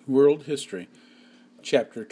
World History, Chapter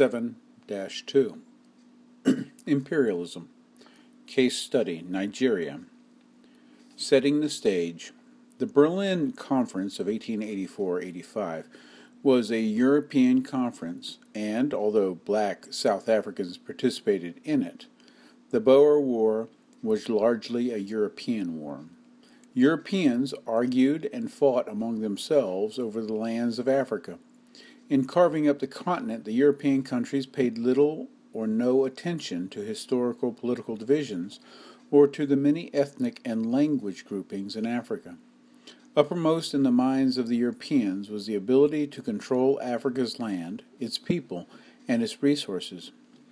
27-2, Imperialism. Case Study, Nigeria. Setting the stage. The Berlin Conference of 1884-85 was a European conference, and although black South Africans participated in it, the Boer War was largely a European war. Europeans argued and fought among themselves over the lands of Africa. In carving up the continent, the European countries paid little or no attention to historical political divisions or to the many ethnic and language groupings in Africa. Uppermost in the minds of the Europeans was the ability to control Africa's land, its people, and its resources.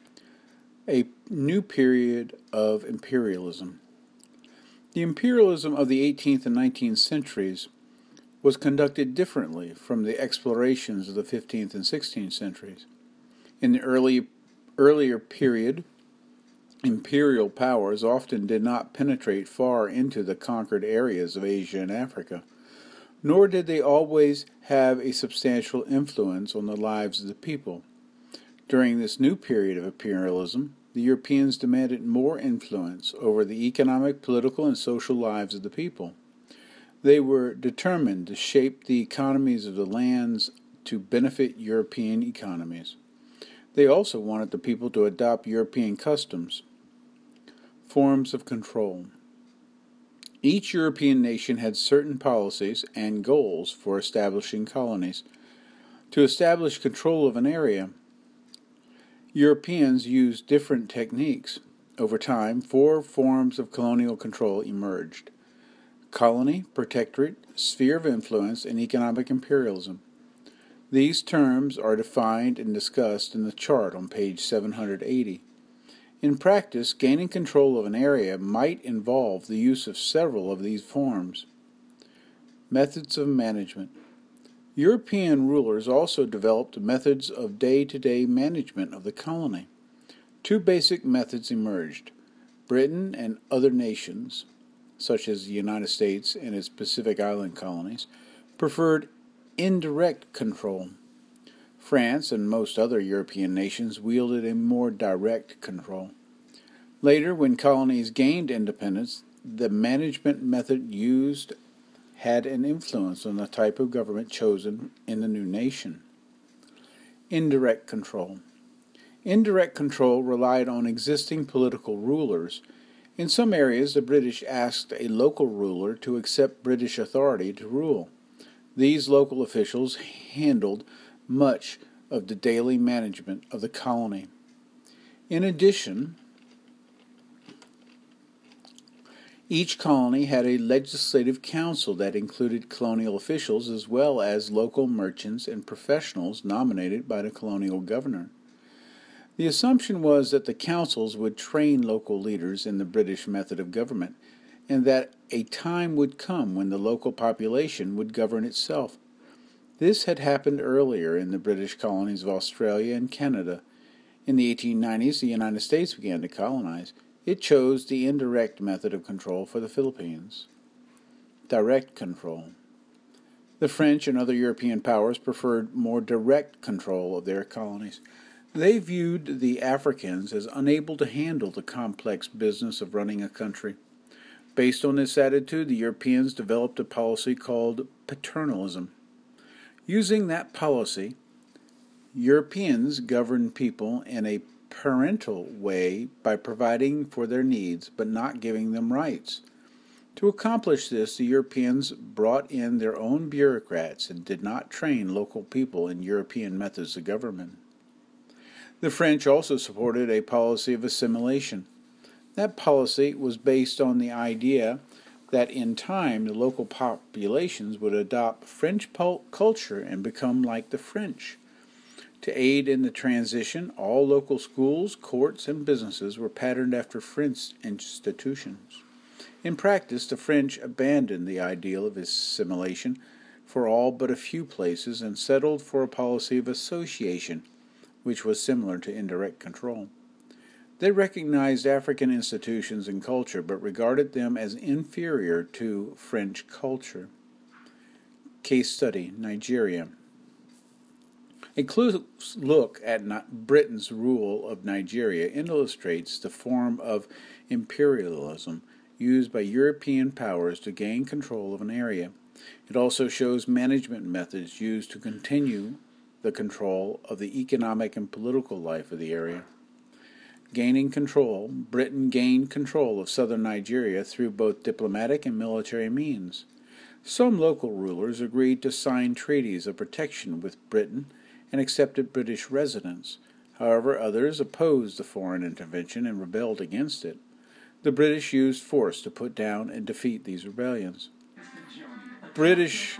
A new period of imperialism. The imperialism of the 18th and 19th centuries was conducted differently from the explorations of the 15th and 16th centuries. In the earlier period, imperial powers often did not penetrate far into the conquered areas of Asia and Africa, nor did they always have a substantial influence on the lives of the people. During this new period of imperialism, the Europeans demanded more influence over the economic, political, and social lives of the people. They were determined to shape the economies of the lands to benefit European economies. They also wanted the people to adopt European customs. Forms of control. Each European nation had certain policies and goals for establishing colonies. To establish control of an area, Europeans used different techniques. Over time, 4 forms of colonial control emerged: colony, protectorate, sphere of influence, and economic imperialism. These terms are defined and discussed in the chart on page 780. In practice, gaining control of an area might involve the use of several of these forms. Methods of management. European rulers also developed methods of day-to-day management of the colony. 2 basic methods emerged. Britain and other nations, such as the United States and its Pacific Island colonies, preferred indirect control. France and most other European nations wielded a more direct control. Later, when colonies gained independence, the management method used had an influence on the type of government chosen in the new nation. Indirect control. Indirect control relied on existing political rulers. In some areas, the British asked a local ruler to accept British authority to rule. These local officials handled much of the daily management of the colony. In addition, each colony had a legislative council that included colonial officials as well as local merchants and professionals nominated by the colonial governor. The assumption was that the councils would train local leaders in the British method of government, and that a time would come when the local population would govern itself. This had happened earlier in the British colonies of Australia and Canada. In the 1890s, the United States began to colonize. It chose the indirect method of control for the Philippines. Direct control. The French and other European powers preferred more direct control of their colonies. They viewed the Africans as unable to handle the complex business of running a country. Based on this attitude, the Europeans developed a policy called paternalism. Using that policy, Europeans governed people in a parental way by providing for their needs but not giving them rights. To accomplish this, the Europeans brought in their own bureaucrats and did not train local people in European methods of government. The French also supported a policy of assimilation. That policy was based on the idea that in time the local populations would adopt French culture and become like the French. To aid in the transition, all local schools, courts, and businesses were patterned after French institutions. In practice, the French abandoned the ideal of assimilation for all but a few places and settled for a policy of association, which was similar to indirect control. They recognized African institutions and culture, but regarded them as inferior to French culture. Case study, Nigeria. A close look at Britain's rule of Nigeria illustrates the form of imperialism used by European powers to gain control of an area. It also shows management methods used to continue the control of the economic and political life of the area. Gaining control, Britain gained control of southern Nigeria through both diplomatic and military means. Some local rulers agreed to sign treaties of protection with Britain and accepted British residence. However, others opposed the foreign intervention and rebelled against it. The British used force to put down and defeat these rebellions. British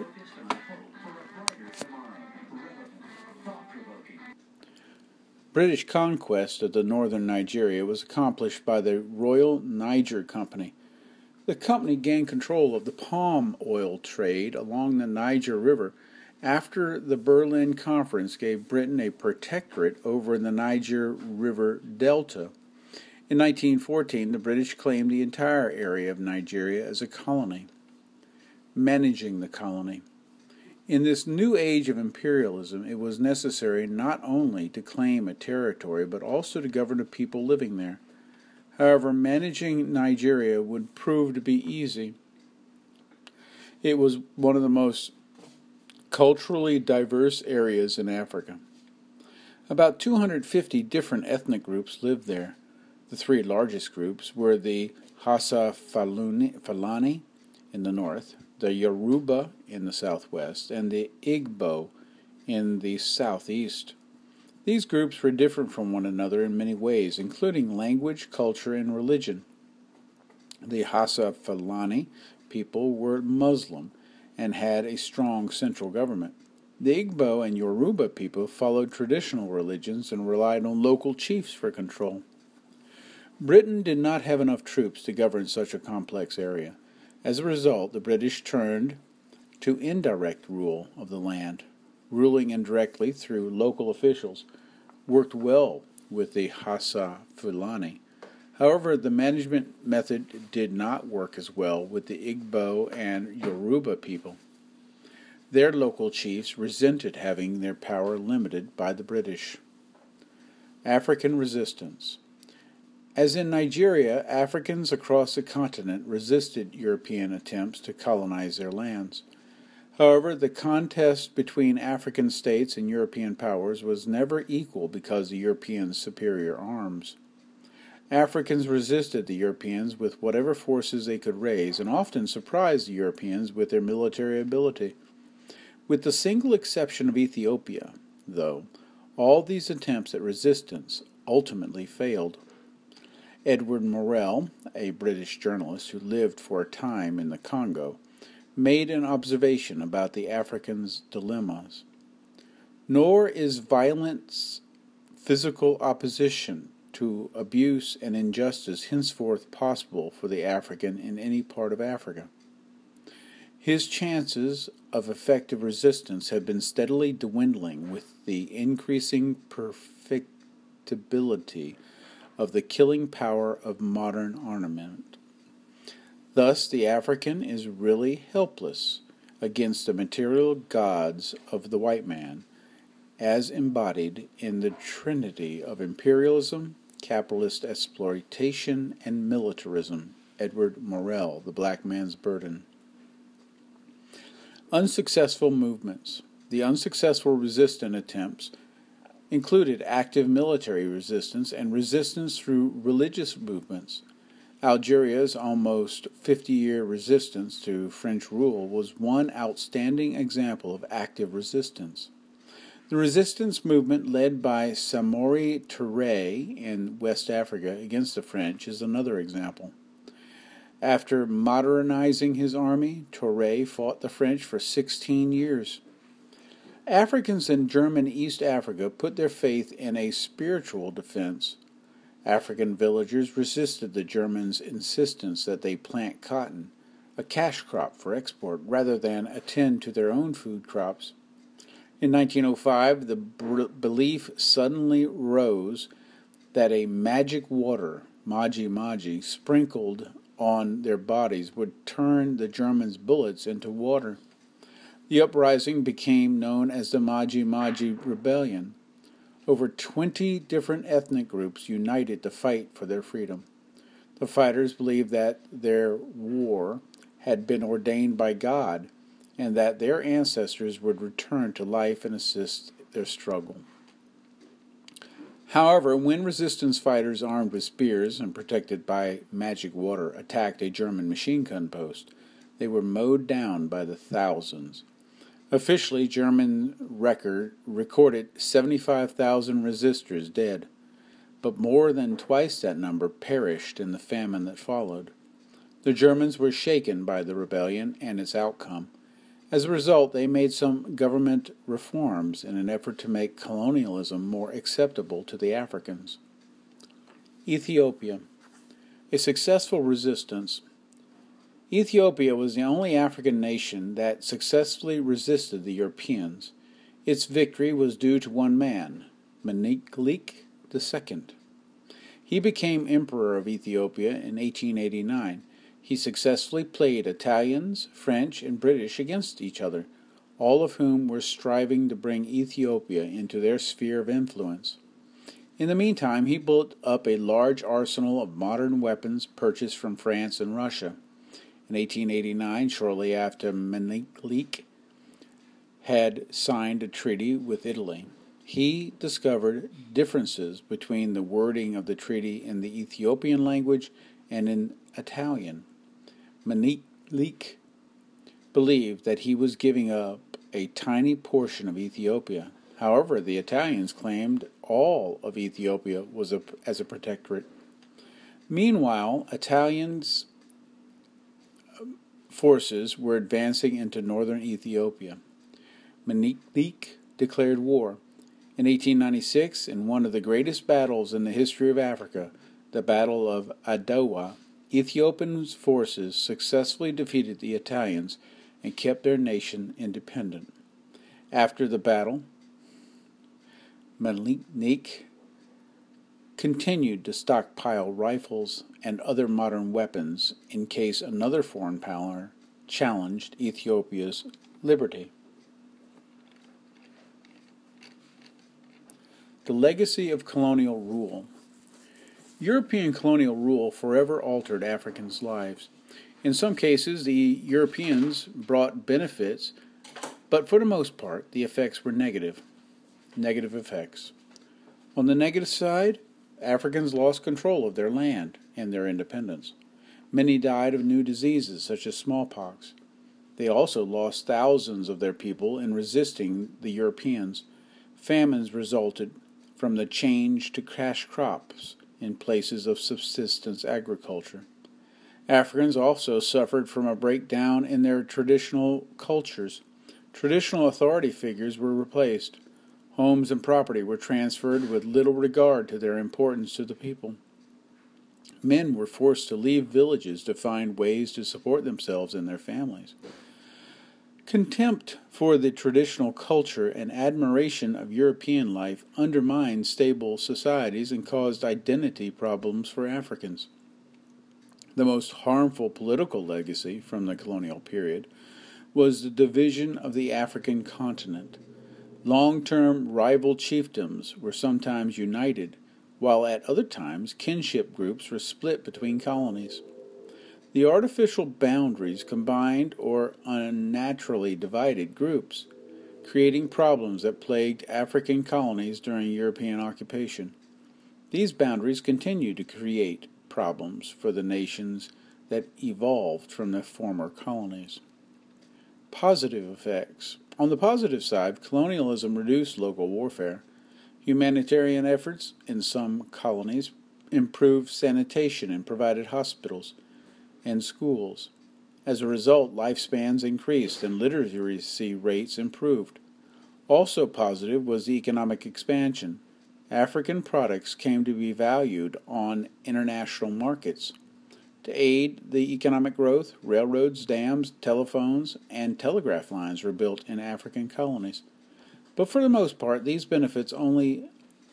conquest of the northern Nigeria was accomplished by the Royal Niger Company. The company gained control of the palm oil trade along the Niger River after the Berlin Conference gave Britain a protectorate over the Niger River Delta. In 1914, the British claimed the entire area of Nigeria as a colony. Managing the colony. In this new age of imperialism, it was necessary not only to claim a territory, but also to govern the people living there. However, managing Nigeria would prove to be easy. It was one of the most culturally diverse areas in Africa. About 250 different ethnic groups lived there. The three largest groups were the Hausa Fulani in the north, the Yoruba in the southwest, and the Igbo in the southeast. These groups were different from one another in many ways, including language, culture, and religion. The Hausa Fulani people were Muslim and had a strong central government. The Igbo and Yoruba people followed traditional religions and relied on local chiefs for control. Britain did not have enough troops to govern such a complex area. As a result, the British turned to indirect rule of the land. Ruling indirectly through local officials worked well with the Hausa Fulani. However, the management method did not work as well with the Igbo and Yoruba people. Their local chiefs resented having their power limited by the British. African resistance. As in Nigeria, Africans across the continent resisted European attempts to colonize their lands. However, the contest between African states and European powers was never equal because of Europeans' superior arms. Africans resisted the Europeans with whatever forces they could raise, and often surprised the Europeans with their military ability. With the single exception of Ethiopia, though, all these attempts at resistance ultimately failed. Edward Morrell, a British journalist who lived for a time in the Congo, made an observation about the Africans' dilemmas. Nor is violence, physical opposition to abuse and injustice henceforth possible for the African in any part of Africa. His chances of effective resistance have been steadily dwindling with the increasing perfectibility of the killing power of modern armament. Thus, the African is really helpless against the material gods of the white man, as embodied in the trinity of imperialism, capitalist exploitation, and militarism. Edward Morrell, The Black Man's Burden. Unsuccessful movements. The unsuccessful resistance attempts included active military resistance and resistance through religious movements. Algeria's almost 50-year resistance to French rule was one outstanding example of active resistance. The resistance movement led by Samori Touré in West Africa against the French is another example. After modernizing his army, Touré fought the French for 16 years. Africans in German East Africa put their faith in a spiritual defense. African villagers resisted the Germans' insistence that they plant cotton, a cash crop for export, rather than attend to their own food crops. In 1905, the belief suddenly rose that a magic water, maji, sprinkled on their bodies would turn the Germans' bullets into water. The uprising became known as the Maji Maji Rebellion. Over 20 different ethnic groups united to fight for their freedom. The fighters believed that their war had been ordained by God and that their ancestors would return to life and assist their struggle. However, when resistance fighters armed with spears and protected by magic water attacked a German machine gun post, they were mowed down by the thousands. Officially, German recorded 75,000 resistors dead, but more than twice that number perished in the famine that followed. The Germans were shaken by the rebellion and its outcome. As a result, they made some government reforms in an effort to make colonialism more acceptable to the Africans. Ethiopia. A successful resistance. Ethiopia was the only African nation that successfully resisted the Europeans. Its victory was due to one man, Menelik II. He became Emperor of Ethiopia in 1889. He successfully played Italians, French, and British against each other, all of whom were striving to bring Ethiopia into their sphere of influence. In the meantime, he built up a large arsenal of modern weapons purchased from France and Russia. In 1889, shortly after Menelik had signed a treaty with Italy, he discovered differences between the wording of the treaty in the Ethiopian language and in Italian. Menelik believed that he was giving up a tiny portion of Ethiopia. However, the Italians claimed all of Ethiopia was as a protectorate. Meanwhile, Italians' forces were advancing into northern Ethiopia. Menelik declared war. In 1896, in one of the greatest battles in the history of Africa, the Battle of Adwa, Ethiopian forces successfully defeated the Italians and kept their nation independent. After the battle, Menelik continued to stockpile rifles and other modern weapons in case another foreign power challenged Ethiopia's liberty. The legacy of colonial rule. European colonial rule forever altered Africans' lives. In some cases, the Europeans brought benefits, but for the most part, the effects were negative effects. On the negative side, Africans lost control of their land and their independence. Many died of new diseases such as smallpox. They also lost thousands of their people in resisting the Europeans. Famines resulted from the change to cash crops in places of subsistence agriculture. Africans also suffered from a breakdown in their traditional cultures. Traditional authority figures were replaced. Homes and property were transferred with little regard to their importance to the people. Men were forced to leave villages to find ways to support themselves and their families. Contempt for the traditional culture and admiration of European life undermined stable societies and caused identity problems for Africans. The most harmful political legacy from the colonial period was the division of the African continent. Long-term rival chiefdoms were sometimes united, while at other times kinship groups were split between colonies. The artificial boundaries combined or unnaturally divided groups, creating problems that plagued African colonies during European occupation. These boundaries continue to create problems for the nations that evolved from the former colonies. Positive effects. On the positive side, colonialism reduced local warfare. Humanitarian efforts in some colonies improved sanitation and provided hospitals and schools. As a result, lifespans increased and literacy rates improved. Also positive was the economic expansion. African products came to be valued on international markets. To aid the economic growth, railroads, dams, telephones, and telegraph lines were built in African colonies. But for the most part, these benefits only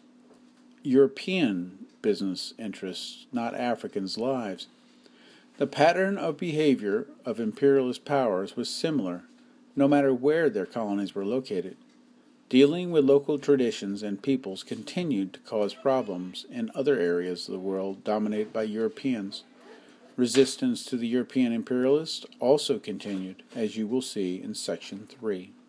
European business interests, not Africans' lives. The pattern of behavior of imperialist powers was similar. no matter where their colonies were located. Dealing with local traditions and peoples continued to cause problems in other areas of the world dominated by Europeans. Resistance to the European imperialists also continued, as you will see in Section 3.